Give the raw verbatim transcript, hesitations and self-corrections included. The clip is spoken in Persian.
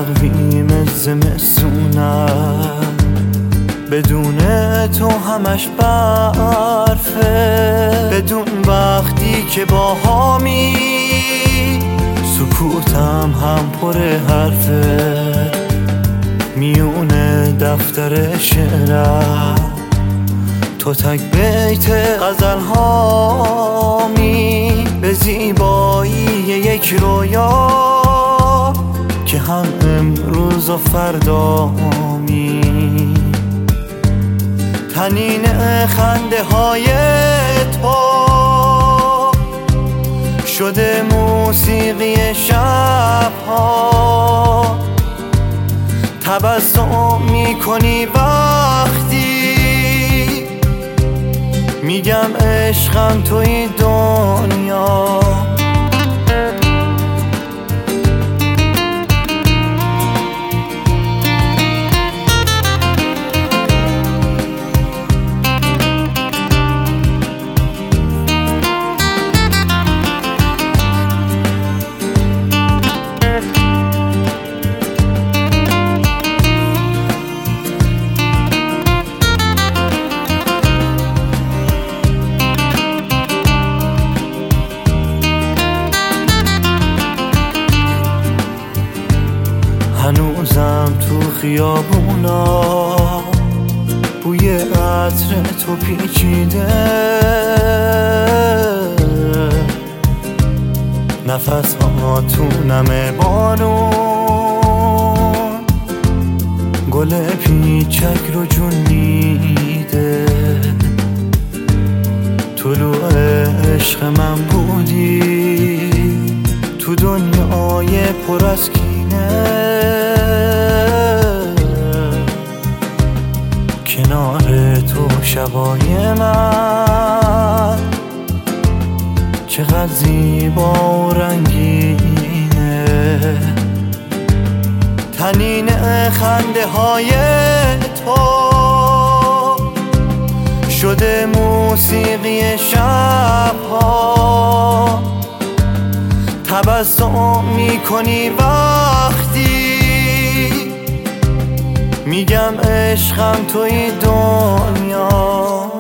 تقویم زمستونم، بدون تو همش برفه. بدون وقتی که با هامی سکوتم هم پر حرفه. میونه دفتر شعرم تو تک بیت غزل هامی، به زیبایی یک رویا که هم امروز و فردامی. تنین خنده های تو شده موسیقی شبها. تبسم میکنی وقتی میگم عشقم توی دنیا. هنوزم تو خیابونا بوی عطر تو پیچیده. نفس ها تو نم بارون گل پیچک رو جون میده. طلوع عشق من بودی تو دنیای پر از کینه. کنار تو شبای من چقدر زیبا و رنگینه. تنین خنده های تو شده موسیقی شبها. تبسم میکنی وقتی میگم عشقم توی دنیا.